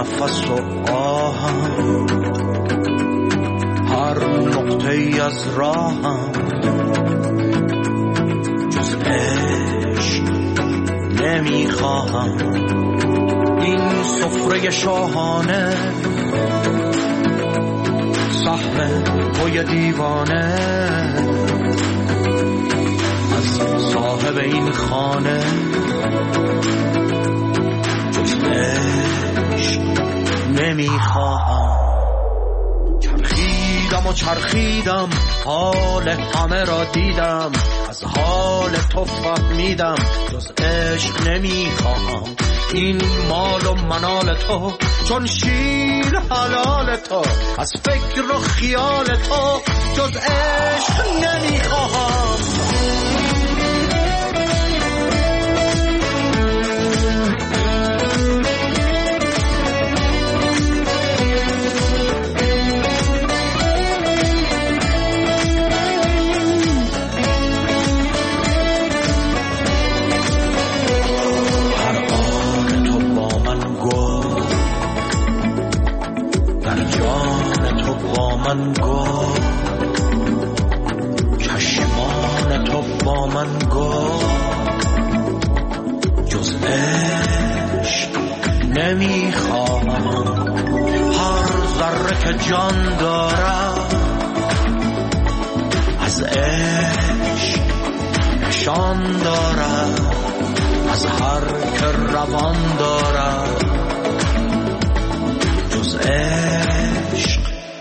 نفس و آهم، هر نقطه از راهم، جز عشق نمیخواهم. این سفره شاهانه، سهم پای دیوانه، از صاحب این خانه جز عشق نمیخواهم. چرخیدم و چرخیدم، حال همه را دیدم، از حال تو فهمیدم جز عشق نمیخواهم. این مال و منال تو چون شیر حلال تو، از فکر و خیال تو جز عشق نمیخواهم. من گفت چشمان تو با من گفت جز عشق نمیخواهم. هر ذره که جان دارم از عشق نشان دارم، از هر که روان دارم جز عشق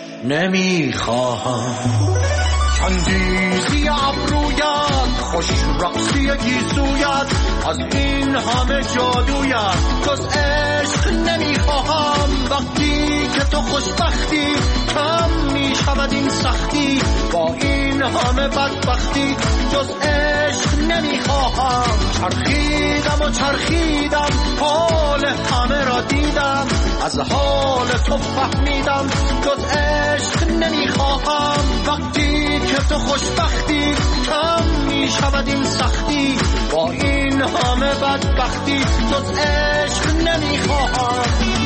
نمیخواهم. چندیزی ابرویت، خوش رقصی گیسویت، از این همه جادویت جز عشق نمیخواهم. وقتی که تو خوشبختی کم میشود این سختی، با این همه بدبختی جز عشق نمیخواهم. چرخیدم و چرخیدم، حال همه را دیدم، از حال تو فهمیدم جز عشق نمیخواهم. وقتی که تو خوشبختی کم میشود این سختی، با این همه بدبختی جز عشق نمیخواهم.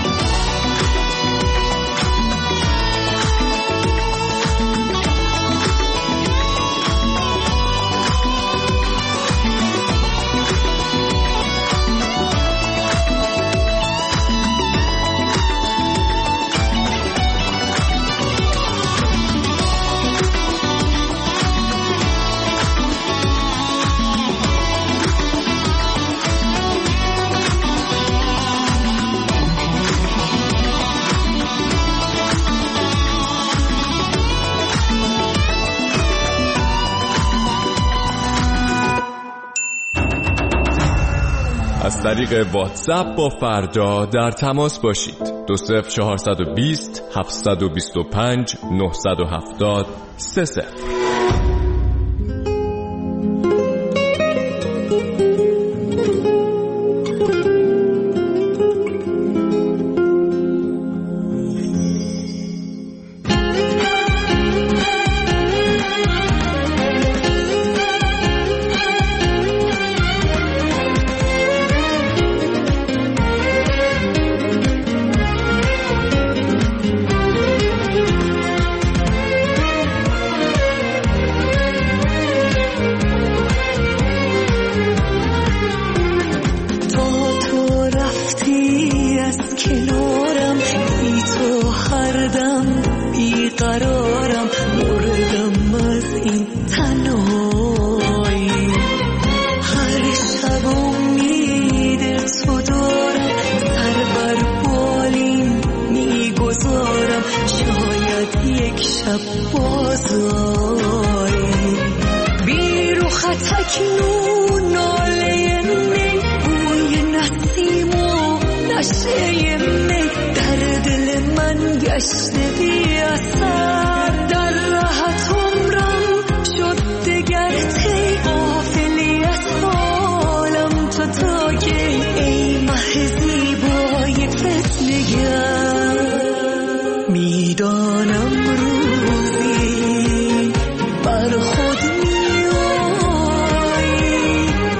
از طریق واتساپ با فردا در تماس باشید. 20420 725 970 30.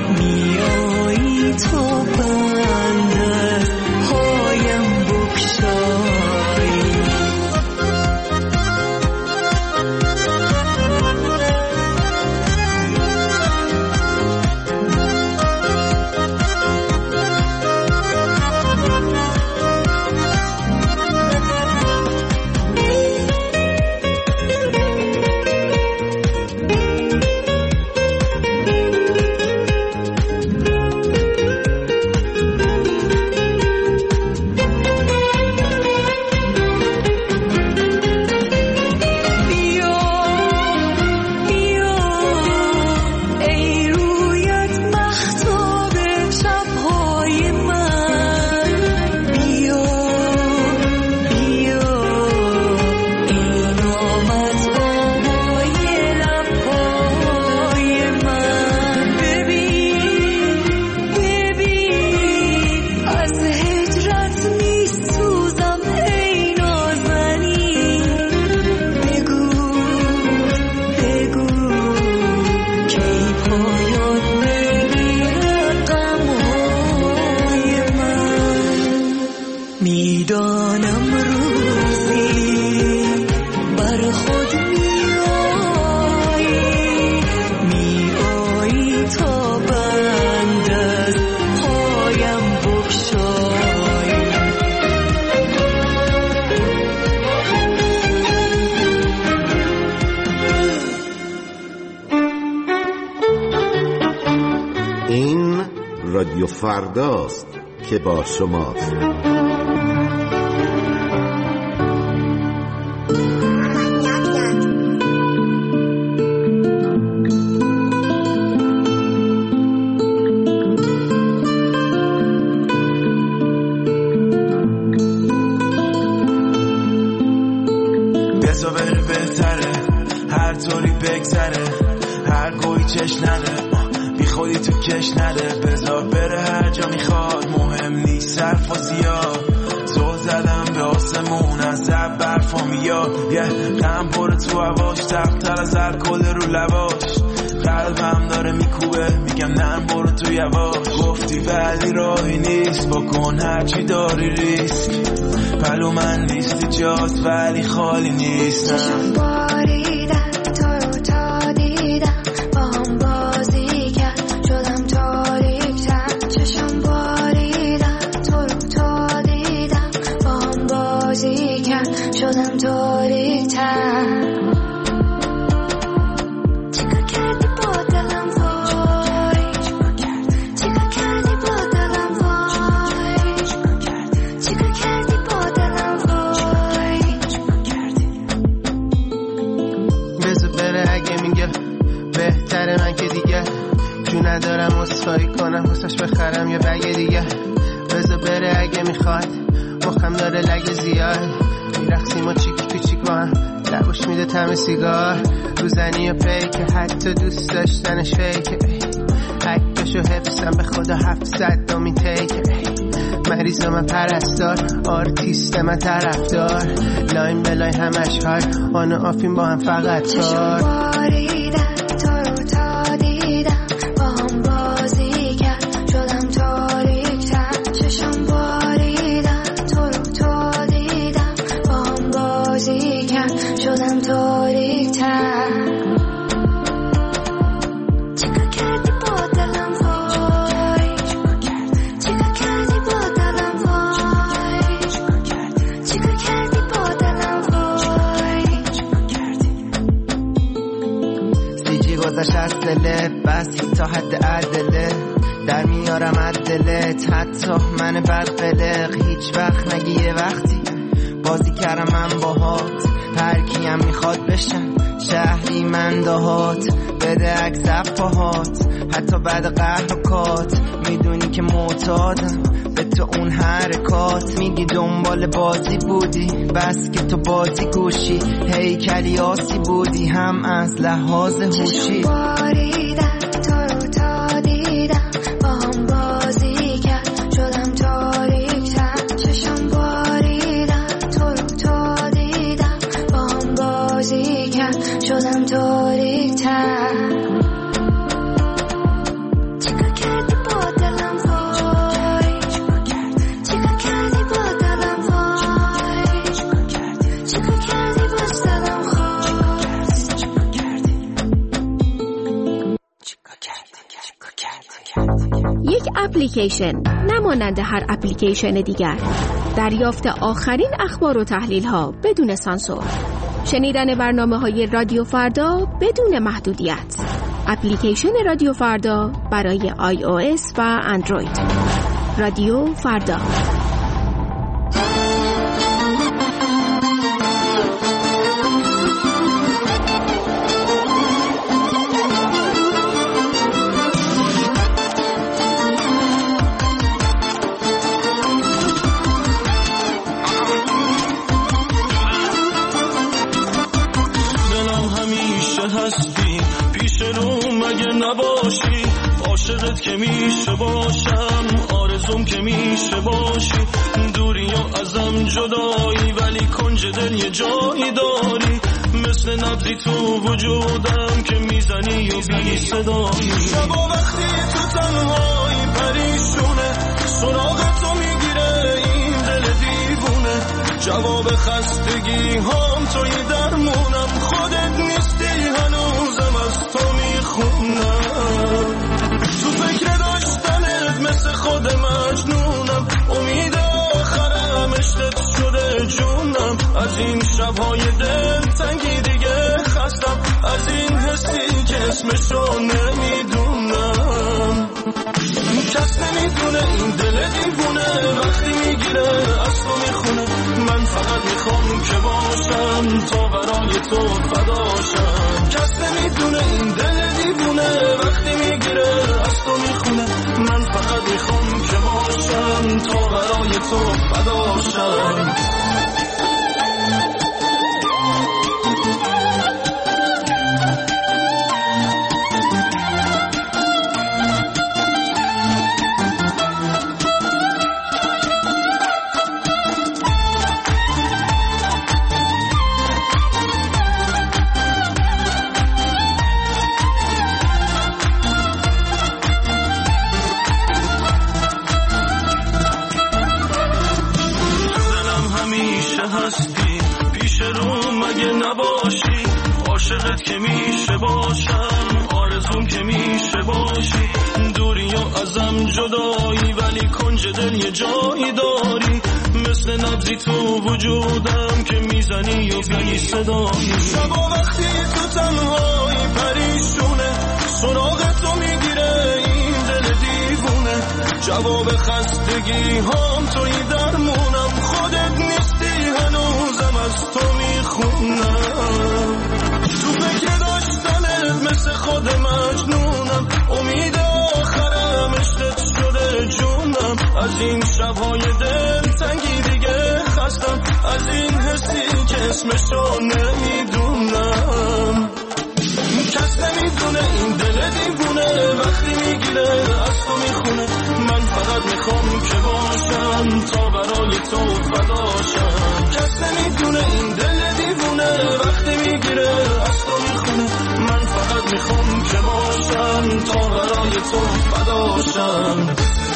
تو بند پایم بکشا میدانم روزی بر خود میایی تا بند از پایم بگشایی. این رادیو فرداست که با شماست. بزا بره بهتره، هر طوری بگذره، هر گوی چش نده، بی خودی تو کش نده. بزا بره هر جا میخواد، مهم نیست صرف و زیاد. زل زدم به آسمون از زب برفا میاد، غم پر تو هواش، تفتر از الکل رو لباش. قلبم داره میکوبه، میگم نه برو تو یواش. گفتی ولی راهی نیست، بکن هرچی داری ریسک. پلو من نیستی جاست ولی خالی نیستم. چشم باریدن تو رو تا دیدم، با هم بازی کرد شدم تاریک‌تر. چشم باریدن تو رو تا دیدم، با هم بازی کرد شدم تاریک‌تر. من که دیگه جو ندارم اصفایی کنم واسش بخرم یه بگه دیگه. بذار بره اگه میخواد، مخم داره لگه زیاد. میرقصیم و چیک تو چیک با هم، لباش میده طعم سیگار. روزنی و پیکه، حتی دوست داشتنش فیکه. عکسشو حفظم به خدا 700 دومین تیکه. مریض من پرستار، آرتیست من طرفدار. لاین به لاین همش های آن و آفیم با هم فقط کار. شدم تاریک‌تر. چیکار کردی با دلم وای، چیکار کردی با دلم وای، چیکار کردی با دلم وای. سیجی گذاشت از دلت، بسی تا حد عدله. در میارم عدلت، حتی من بدقلق. هیچ وقت نگی یه وقتی بازی کردم من باهات. هر کیم میخواد بشم شهری من دهات. بده عکس پاهات، حتی بعد قهرکات. میدونی که معتادم به تو اون حرکات. میگی دنبال بازی بودی، بس که تو بازی گوشی. هیکلی آسی بودی هم از لحاظ هوشی. شدم تاریک‌تر. چیکار کردی با دلم وای، چیکار کردی با دلم وای، چیکار کردی باز دلم خواست. چیکار کردی. یک اپلیکیشن نمانند هر اپلیکیشن دیگر. دریافت آخرین اخبار و تحلیل ها بدون سانسور. شنیدن برنامه‌های رادیو فردا بدون محدودیت. اپلیکیشن رادیو فردا برای iOS و اندروید. رادیو فردا. عاشقت که میشه باشم، آرزوم که میشه باشی. دوری و ازم جدایی ولی کنج دل یه جایی داری. مثل نبضی تو وجودم که میزنی و بی صدایی. شبا وقتی تو تنهایی پریشونه، سراغ تو میگیره این دل جواب خستگی هام توی درمونم، خودت نیستی هنوزم از تو میخونم. تو فکر داشتنت مثل خود مجنونم، امید آخرم عشقت شده جونم. از این شبهای دلتنگی دیگه خستم، از این حسی که اسمشو نمیدونم. کس نمیدونه این دل دیوونه وقتی میگیره از تو میخونه. من فقط میخوام که باشم تا برای تو فداشم. کس نمیدونه این دل دیوونه وقتی میگیره از تو میخونه. من فقط میخوام که باشم تا برای تو فداشم. پیش رو مگه نباشی، عاشقت که میشه باشم، آرزوم که میشه باشی. دوری و ازم جدایی ولی کنج دل یه جایی داری، مثل نبضی تو وجودم که میزنی و بی صدایی. شبا وقتی تو تنهایی پریشونه، سراغ تو میگیره این دل دیوونه. جواب خستگی هام توی درمونم، خودت نیستی هنوزم از تو میخونم. تو فکر داشتنت مثل خود مجنونم، امید آخرم عشقت شده جونم. از این شبهای دلتنگی دیگه خستم، از این حسی که اسمشو نمیدونم. کس نمیدونه این دل دیوونه وقتی میگیره از تو میخونه. من فقط میخوام که باشم تا برای تو فداشم. کس نمیدونه این دل دیوونه وقتی میگیره از تو میخونه. من فقط میخوام که باشم تا برای تو فداشم.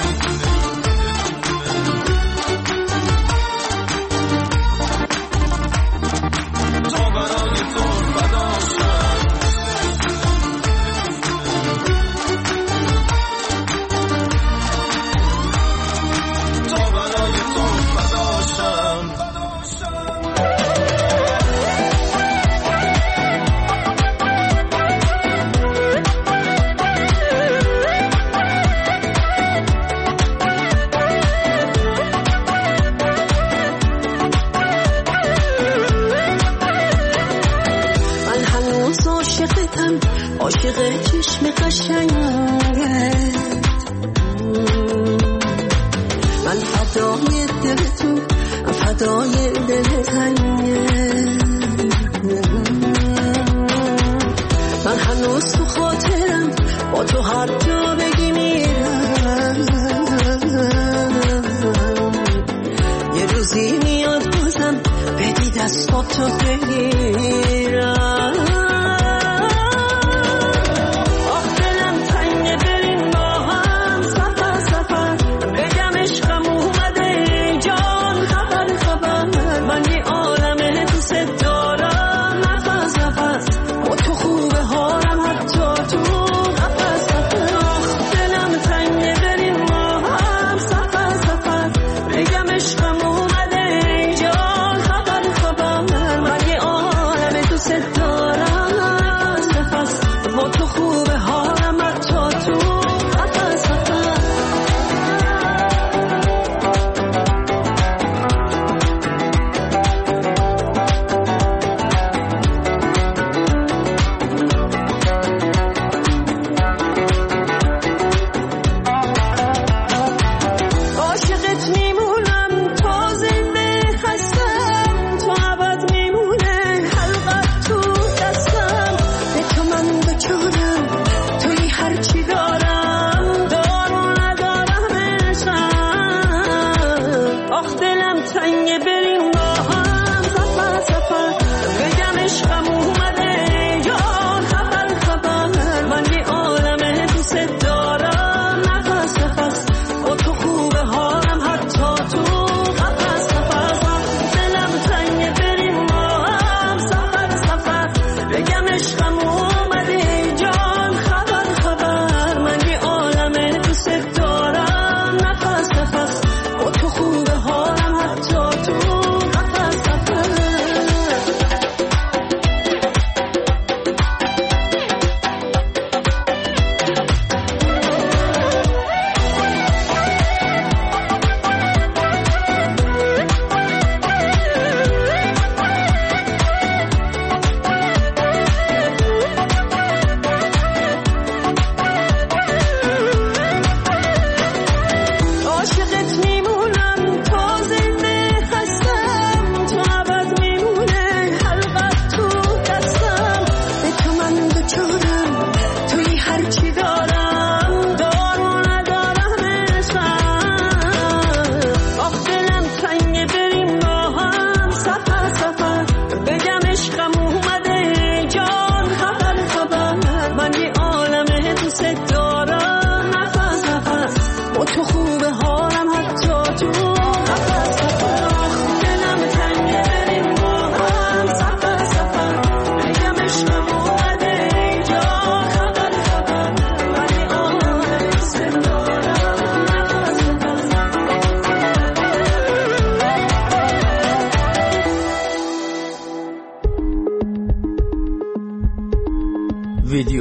تا برای تو فداشم. عاشق چشم قشنگت، من فدای دل تو، فدای دل تنگت. من هنوز تو خاطرم، با تو هر جا بگی میرم. یه روزی میاد بازم بدی دستاتو بگیرم.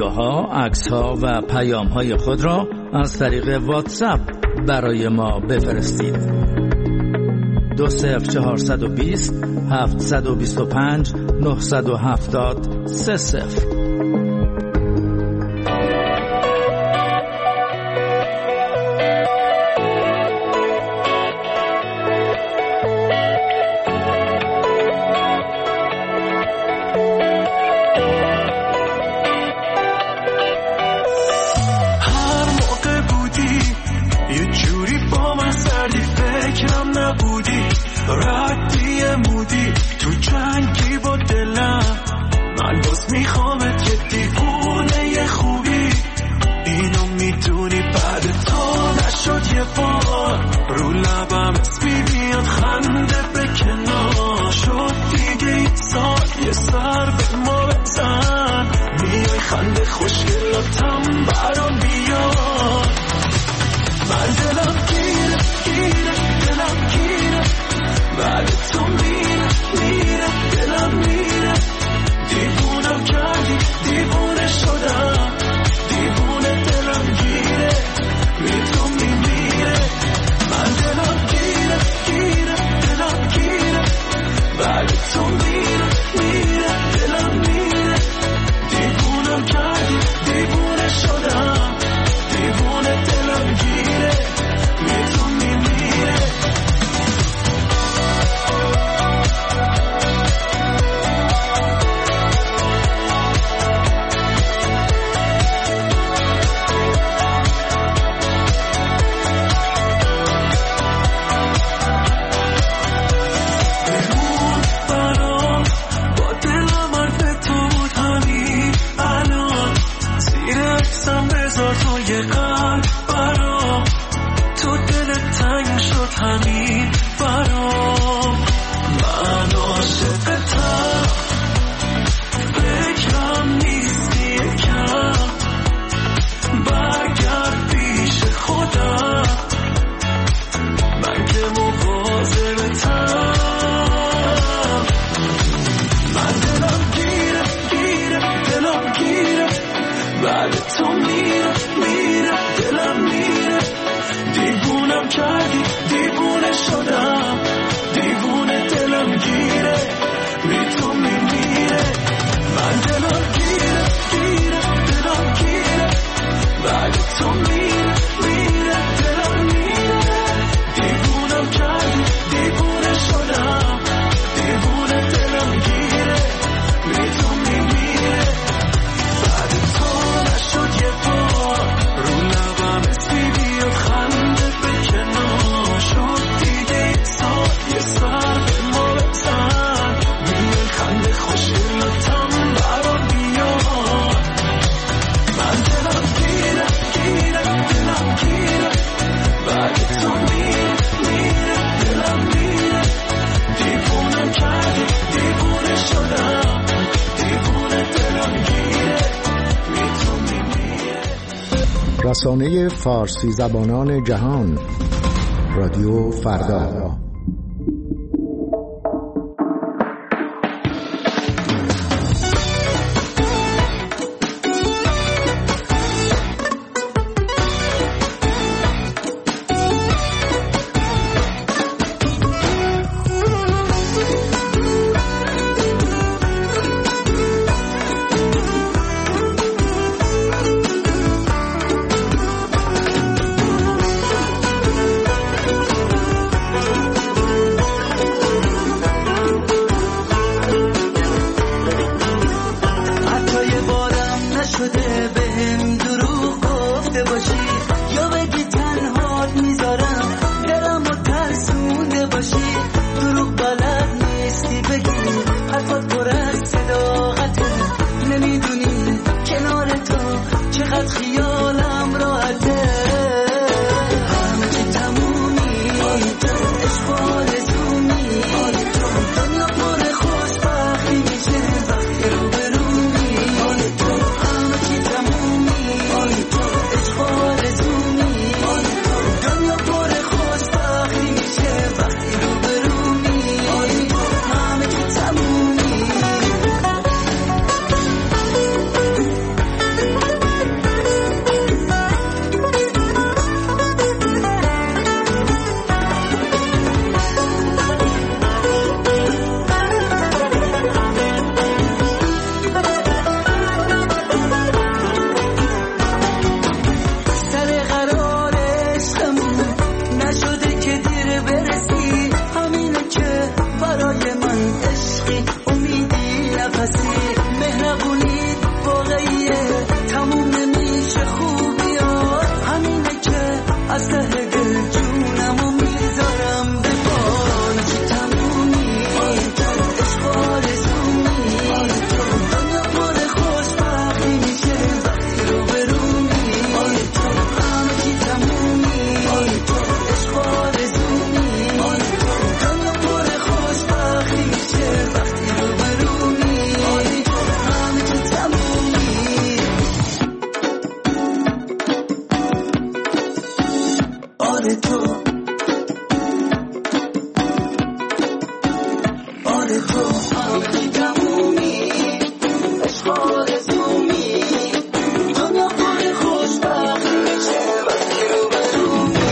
ویدیوها، عکس‌ها و پیام‌های خود را از طریق واتساپ برای ما بفرستید. 20420 725 970 30. رسانه فارسی زبانان جهان، رادیو فردا. تو همه تمومی عشق آرزومی دنیا پر خوشبختی میشه وقتی رو برومی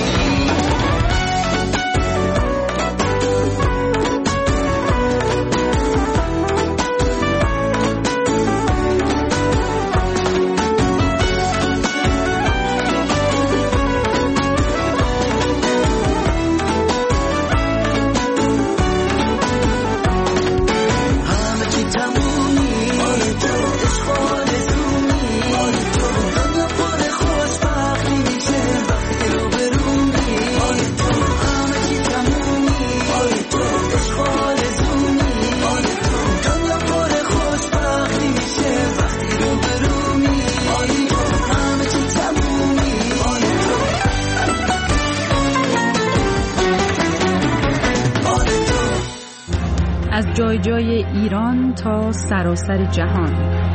از جای جای ایران تا سراسر جهان.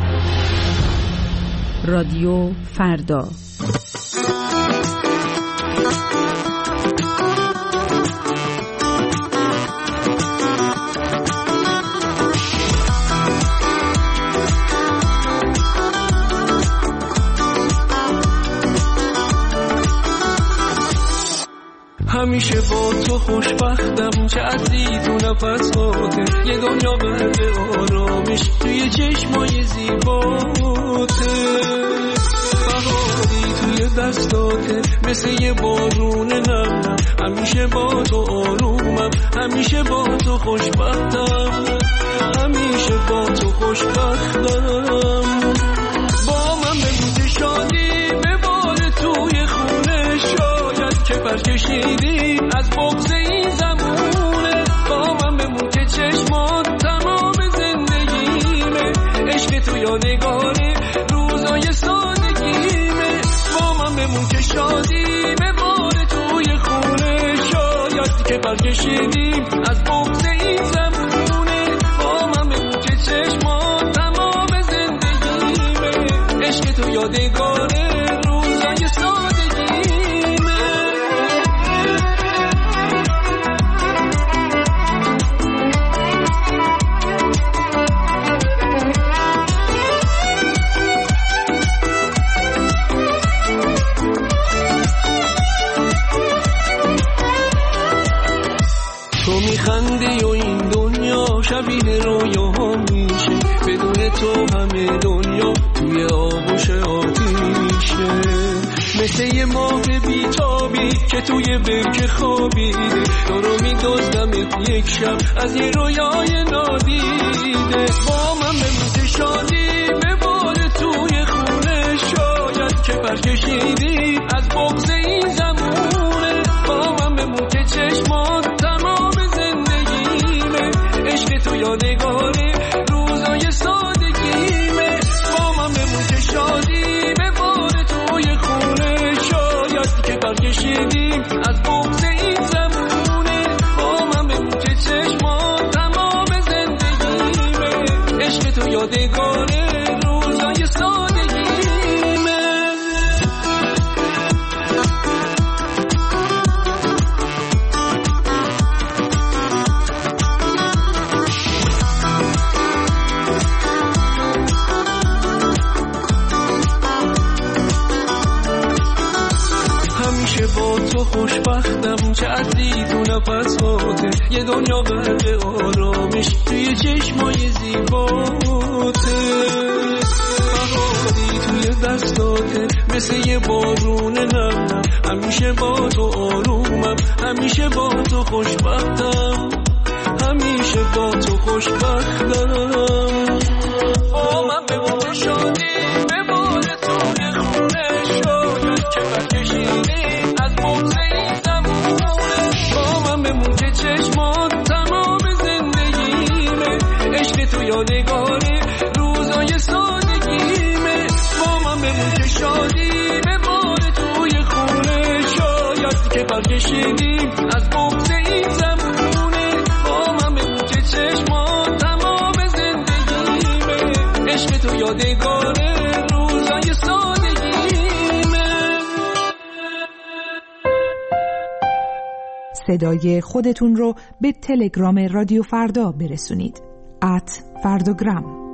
رادیو فردا. همیشه با تو خوشبختم، چه عزیز و نفساته، یه دنیا برد آرامش توی چشمای زیباته، بهاری توی دستاته مثل یه بارون نم، همیشه با تو آرومم، همیشه با تو خوشبختم، همیشه با تو خوشبختم. با من بگو شادی بباره توی خونه، شاید که برکشیدی از بغض این زمونه، با من بمون که چشمات تمام زندگیمه، عشق تو یادگاره روزای سادگیمه، با من بمون که شادی بباره توی خونه، شاید که برکشیدی از بغض این زمونه، با من بمون که چشمات تمام زندگیمه، عشق تو یادگاره روزای سادگیمه. تو میخندی و این دنیا شبیه رویاها میشه، بدون تو همه دنیا توی آغوش آتیشه، مثل یه ماه بیتابی که توی برکه خوابیده، تو رو میدزدم یک شب از یه رویای نادیده، با من بمون شادی بباره توی خونه، شاید که برکشیدی از بغض این زمونه، با من بمون که چشمات تمام زندگیمه، عشق تو یادگاره روزای سادگیمه، با من بمون که شادی بباره توی خونه، شاید که برکشیدیم از بغض این زمونه، با من بمون که چشمات تمام زندگیمه، عشق تو یادگاره روزای سادگیمه. همیشه با تو خوشبختم، چه عزیز و نفساته، یه دنیا برد آرامش توی چشمای زیباته، بهاری توی دستاته مثل یه بارون نم، همیشه با تو آرومم، همیشه با تو خوشبختم، همیشه با تو خوشبختم. با من بمون شادی بباره توی خونه، شاید که برکشیدی از بغض این زمونه، با من بمون که چشمات تمام زندگیمه، عشق تو یادگاره روزای سادگیمه، با من بمون که شادی بباره توی خونه، شاید که برکشیدی از بغض این زمونه، با من بمون که چشمات تمام زندگیمه، عشق تو یادگاره روزای سادگیمه. صدای خودتون رو به تلگرام رادیو فردا برسونید. @فرداگرام.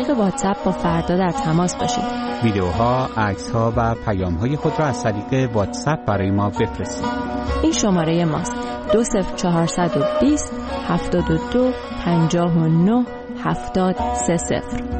طریق واتساپ با فردا در تماس باشید. ویدیوها، عکس‌ها و پیام‌های خود را از طریق واتساپ برای ما بفرستید. این شماره ماست: 20420 72 59 70 30.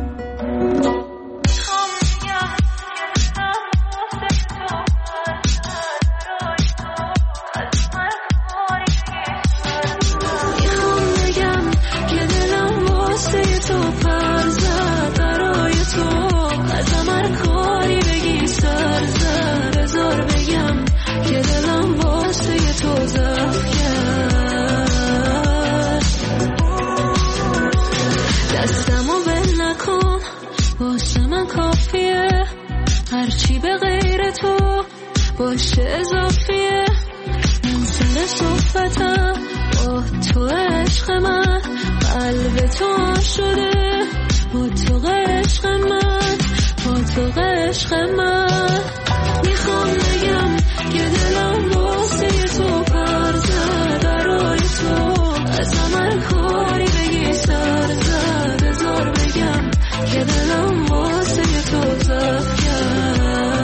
هرچی به غیر تو باشه اضافیه، من سر صحبتم با تو عشق من، قلب تو شده با تو عشق من، با تو عشق من. میخوام بگم که دلم واسه تو پر زد، برای تو از هر کاری بگی سر زد، بذار بگم که دلم واسه تو زد کرد.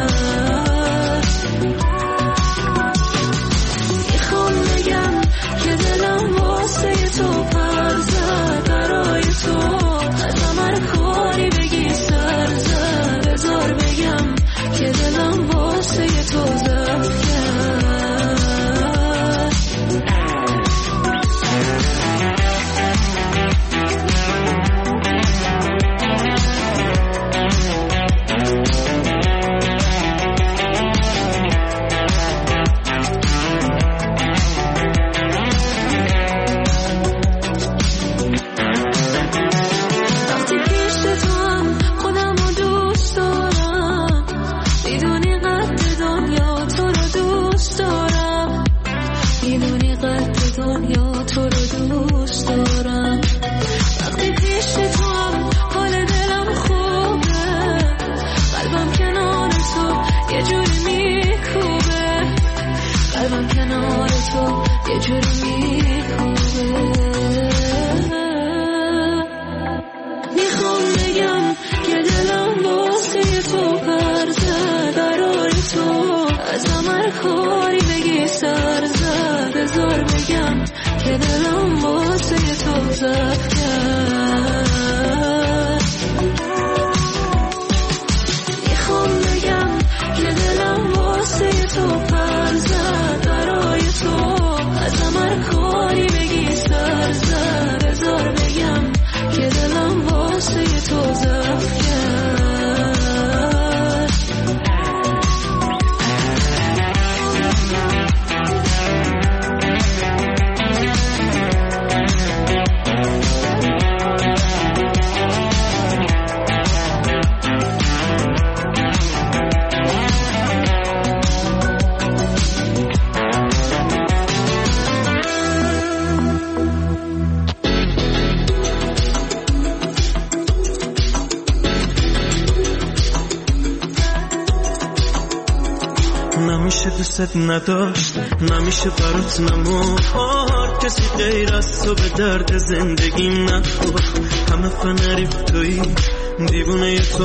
میخوام بگم که دلم واسه تو پر زد، برای تو از هر کاری بگی سر زد، بذار بگم که دلم واسه تو زد کرد. نمیشه دوست نداشت، نمیشه برات نمار، کسی غیر از تو به درد زندگیم نخور. همه فنریف تویی، دیوونه تو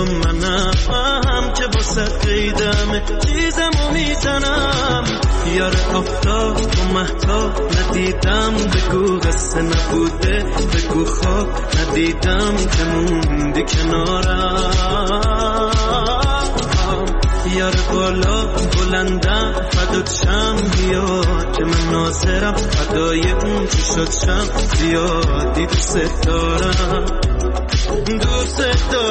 منم که با سر قیدمه چیزمو میزنم. یار آفتاب و مهتاب ندیدم، بگو قصه نبوده، بگو خواب ندیدم که موندی کنارم. یار بالا بلندم فدات شم، بیاد که من ناظرم فدای اون چشات شم. زیادی دوست دارم، دوست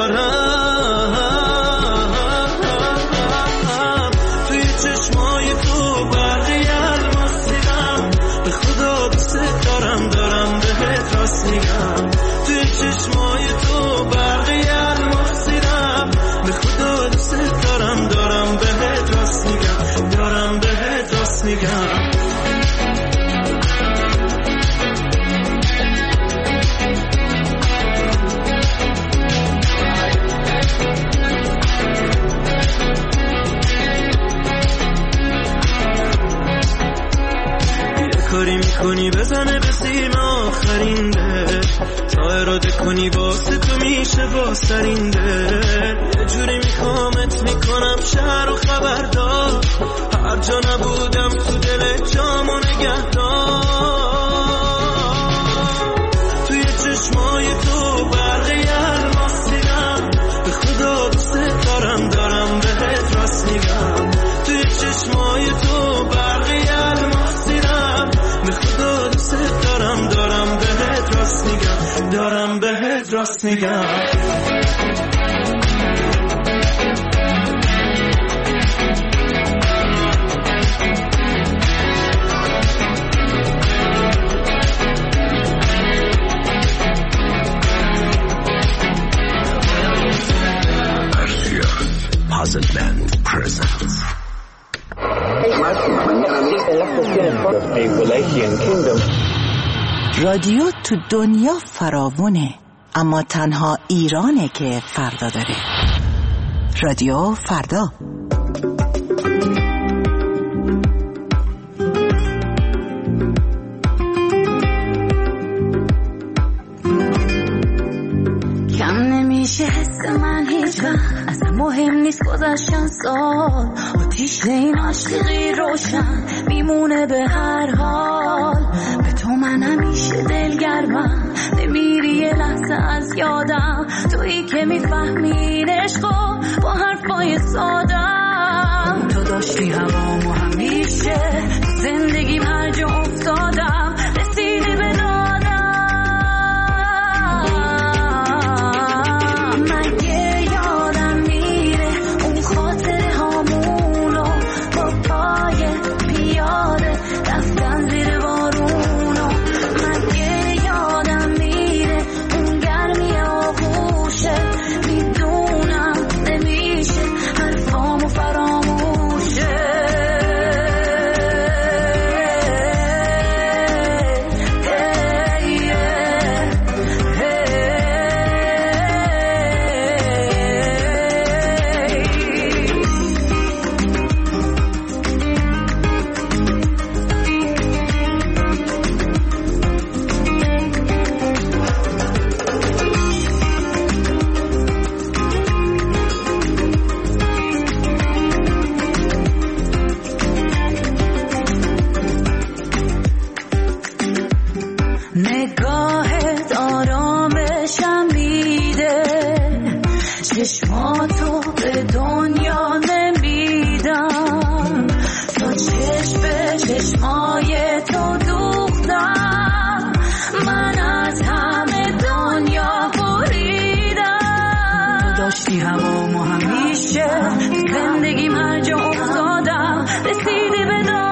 دارم. توی چشمای تو برقی الماس دیدم، به خدا دوست دارم، دارم بهت راست میگم. توی چشمای تو برقی الماس دیدم، به خدا دوست دارم، دارم بهت راست میگم، دارم بهت راست میگم. کاری میکنی بزنه به سیم آخرین دل، تا اراده کنی واسه تو میشه واسرین دل. یه جوری میخوامت میکنم شهر و خبردار، هر جا نبودم تو دل جامو نگهدار. توی چشمای تو برقی الماس دیدم، به خدا دوست دارم بهت راست میگم. توی چشمای تو برقی الماس دیدم، به خدا دوست دارم بهت راست میگم، بهت راست میگم. Puzzleland presents رادیو تو دنیا فراوونه، اما تنها ایرانه که فردا داره. رادیو فردا. کم نمیشه حس من هیچ وقت، اصلا مهم نیست گذشتن سال. آتیش این عاشقی روشن میمونه به هر حال. به تو من همیشه دلگرمم، نمیری یه لحظه از یادم. تویی که میفهمی عشقو با حرفای سادم. تو داشتی هوامو همیشه، زندگیم هر جا افتادم رسیدی به دادم. مگه یادم میره اون خاطره هامونو، با پای پیاده رفتن زیر بارونو. مگه یادم میره اون گرمی آغوشه، میدونم نمیشه حرفامو فراموشه. نگاهت آرامشم میده، چشماتو به دنیا نمیدم. تا چشم به چشمای تو دوختم، من از همه دنیا بریدم. داشتی هوامو همیشه، زندگیم هر جا افتادم رسیدی به دادم.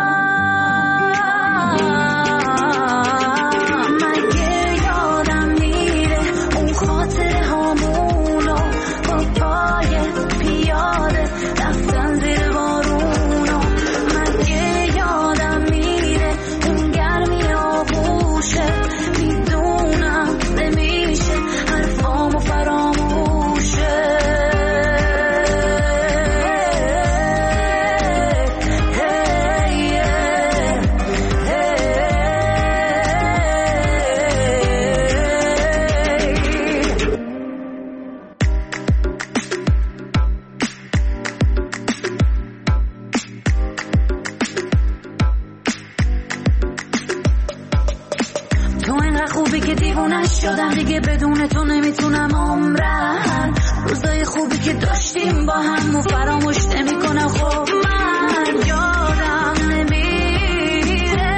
شدم دیگه بدون تو نمیتونم عمرم. روزای خوبی که داشتیم با هم و فراموش نمیکنم. خب من یادم نمیره،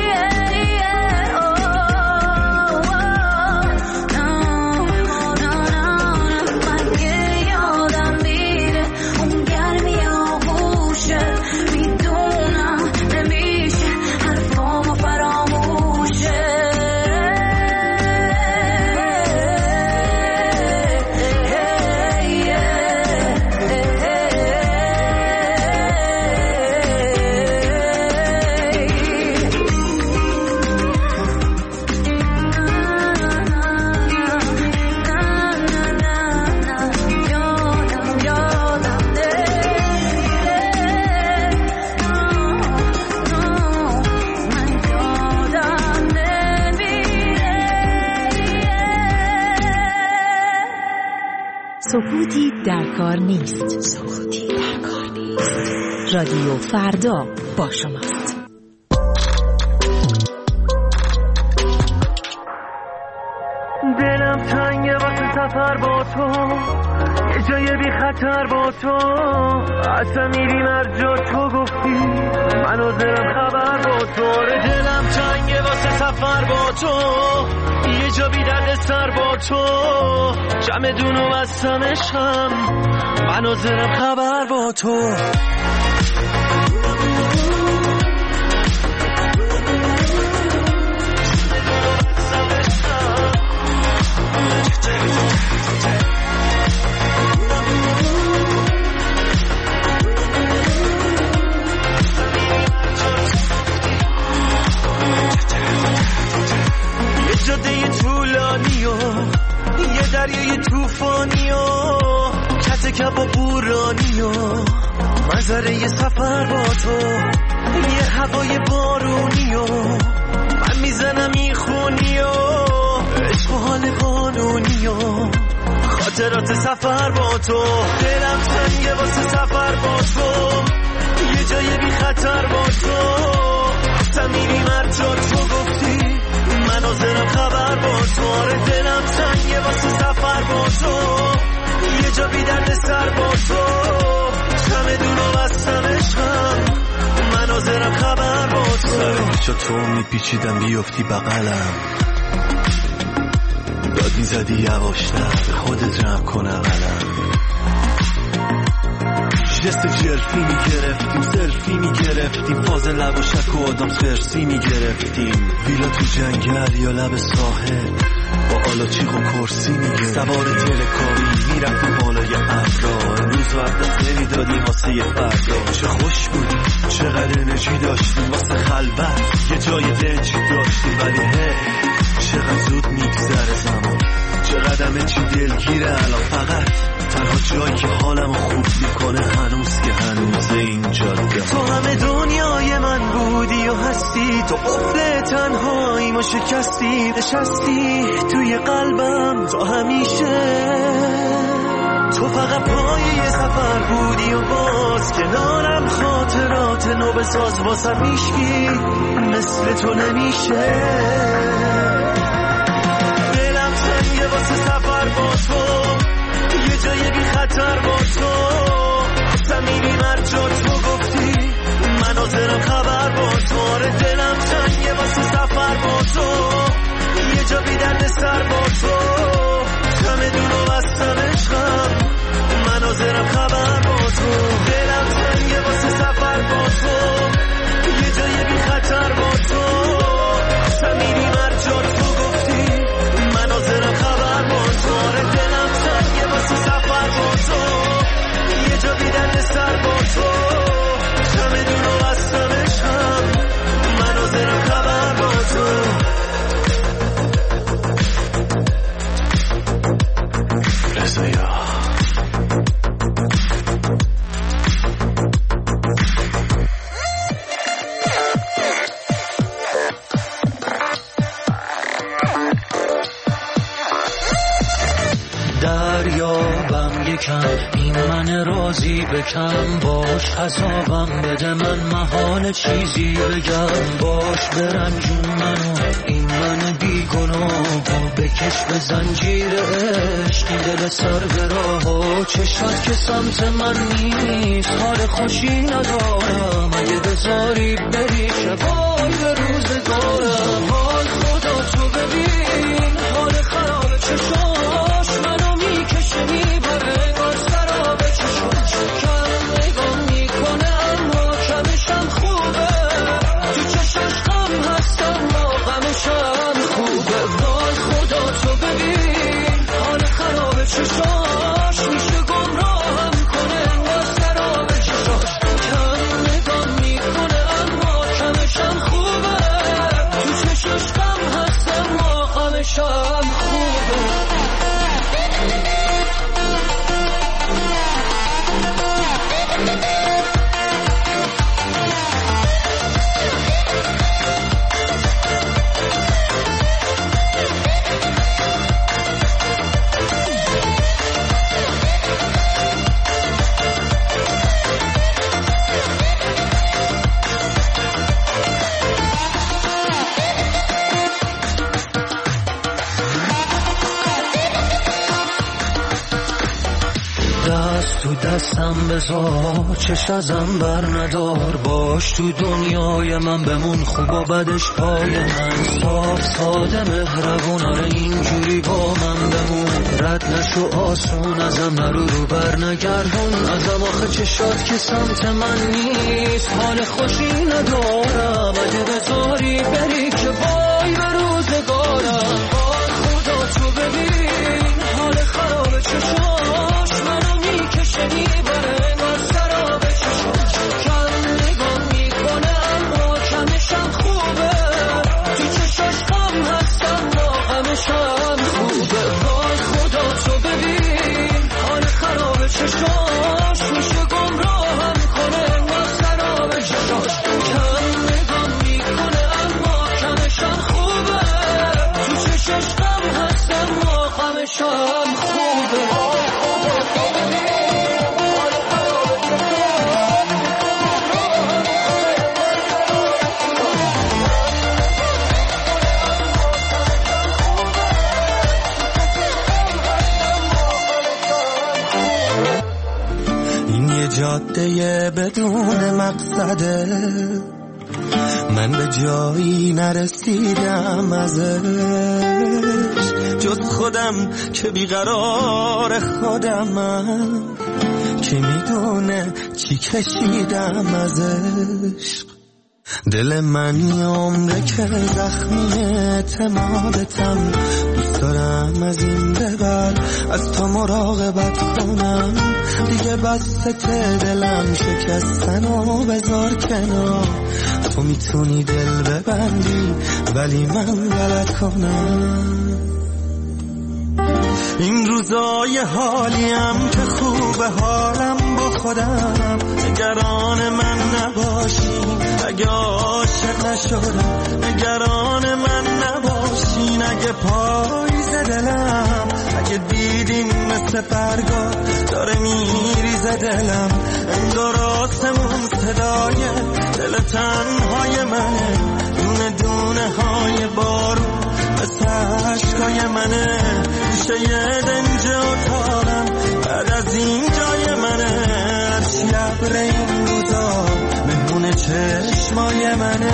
مگه یادم میره اون گرمی آغوشه، میدونم نمیشه حرفامو فراموشه. سکوتی در کار نیست. رادیو فردا با شماست. دلم تنگه واسه سفر با تو، یه جای بی خطر با تو، اصلا میریم هر جا تو گفتی، منو دلم خبر با تو. دلم تنگه واسه سفر با تو، یه جا بی درد سر با تو، جمع دونو بستم عشقم، منو دلم خبر با تو. جاده طولانی و یه دریای توفانی و کت کباب بورانی و منظره یه سفر با تو، یه هوای بارونی و من میزنم این خونی و عشق و حال قانونی و خاطرات سفر با تو. دلم تنگه واسه سفر با تو، یه جای بی خطر با تو، اصلا میریم هر جا تو گفتی، من حاضرم خبر با تو. آره دلم تنگه واسه سفر با تو، یه جا بی درد سر با تو، چمدونو بستم عشقم، من حاضرم خبر با تو. سر پیچا تو میپیچیدم بیفتی بغلم، داد میزدی یواشتر خودت رم کن اقلم، جست جلفی میگرفتیم، سلفی میگرفتیم، فاز لب و شک و آدم سرسی میگرفتیم، ویلا تو جنگل یا لب ساحل با آلاچیق و کرسی میگرفتیم، سوار تلکابی میرفتیم بالای ابرا، امروز وقت نمیدادیم واسه یه فردا. چه خوش بودیم، چقدر انرژی داشتیم واسه خلوت، یه جای دنجی داشتیم، ولی هی چقدر زود میگذره زمان، چقدر همه چی دلگیره الان، فقط تنها جایی که حالمو خوب میکنه هنوز که هنوز این جاده. تو همه دنیای من بودی و هستی، تو قفل تنهایی ما شکستی، نشستی توی قلبم تا همیشه، تو فقط پای یه سفر بودی و باز کنارم خاطرات نو بساز، واسه میشکی مثل تو نمیشه. دلم تنگه واسه سفر با تو، یه جای بی خطر با تو، اصلا میریم هر جا تو گفتی، من حاضرم خبر با تو. آره دلم تنگه واسه سفر با تو، یه جا بی درد سر با تو، چمدونو بستم عشقم، من حاضرم خبر با تو. دلم تنگه واسه سفر با تو، یه جای بی خطر با تو، اصلا میریم هر جا تو گفتی، من حاضرم خبر با تو. آره دلم تنگه واسه سفر با تو، یه جا بی درد سر با تو، چمدونو بستم عشقم، من حاضرم خبر با تو. رضایا دریابم یکم، این من راضی بکن، باش عذابم بده من محال چیزی بگم، باش برنجون منو این من بیگناهو، بکش به زنجیر عشق این دل سر به راهو، چشمت که سمت من نیست حال خوشی ندارم، اگه بذاری بری شبای به روزگارم، حال خدا تو ببین حال خراب چشاش منو میکشه میبره، انگار سراب چشاش کم نگام میکنه اما کمشم خوبه، تو چشاش غم هست اما غمشم خوبه، وای خدا تو ببین حال خراب چشاش میشه گمراهم کنه، انگار سراب چشاش کم نگام میکنه اما کمشم خوبه، تو چشاش غم هست اما غمشم خوبه. تو دستم بذار، چش ازم بر ندار، باش تو دنیای من بمون، خوب و بدش پای من، صاف ساده مهربون، آره اینجوری با من بمون، رد نشو آسون ازم، نرو رو بر نگردون ازم، آخه چشات که سمت من نیست، حال خوشی ندارم، اگه بذاری بری که وای به روزگارم، وای خدا تو ببین حال خراب چشاش، منو میکشه میبره من سراب چشاش، کم نگاه میکنه اما کمشم خوبه، تو چشاش غم هستم با غمشم خوبه، وای خدا تو ببین حال خراب چشاش، میشه گمراهم کنه من سراب چشاش، کم نگاه میکنه اما کمشم خوبه، تو چشاش غم هستم با غمشم خوبه. جاده بدون مقصده، من به جایی نرسیدم ازش، جز خودم که بیقرار خودمم، که میدونه چی کشیدم ازش، دل من یه عمره که زخمی اعتمادتم، دوست دارم از این به بعد از تو مراقبت کنم، دیگه بسته دلم شکستن و بذار کنار، تو میتونی دل ببندی ولی من غلط کنم، این روزای حالیم که خوبه حالم با خودم، نگران من نباشین اگه عاشق نشدم، نگران من نباشین اگه پاییز دلم، اگه دیدین مثل برگا داره میریزه دلم، انگار آسمون صدای دل تنهای منه، دونه دونه های بارون مثل عشقای منه، گوشه یه دنج اتاقم بعد از این جای منه، هرچی ابر این روزا مهمون چشمای منه.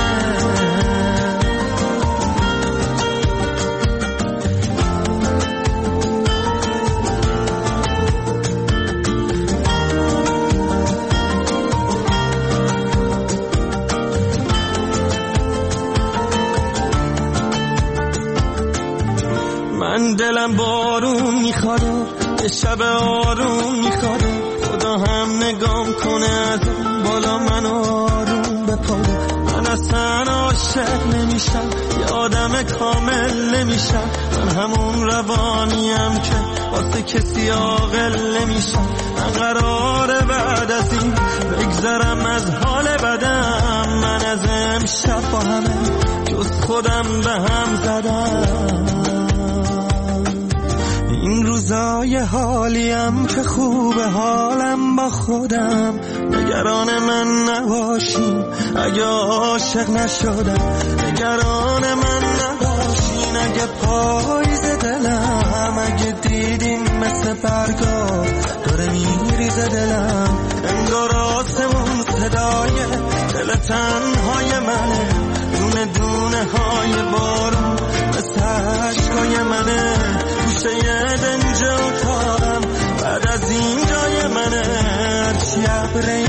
من دلم بارون میخواد یه شب آروم میخواد، خدا هم نگام کنه از بالا منو آروم بپاره، من اصلا عاشق نمیشم یه آدم کامل نمیشم، من همون روانیم که واسه کسی عاقل نمیشم، من قراره بعد از این بگذرم از حال بدم، من از امشب با همه جز خودم به هم زدم، این روزای حالیم که خوبه حالم با خودم، نگران من نباشین اگه عاشق نشدم، نگران من نباشین اگه پاییز دلم، اگه دیدین مثل برگا داره میریزه دلم، انگار آسمون صدای دل تنهای منه، دونه دونه های بارون مثل عشقای منه، گوشه یه دنج اتاقم بعد از این جای منه، هرچی ابر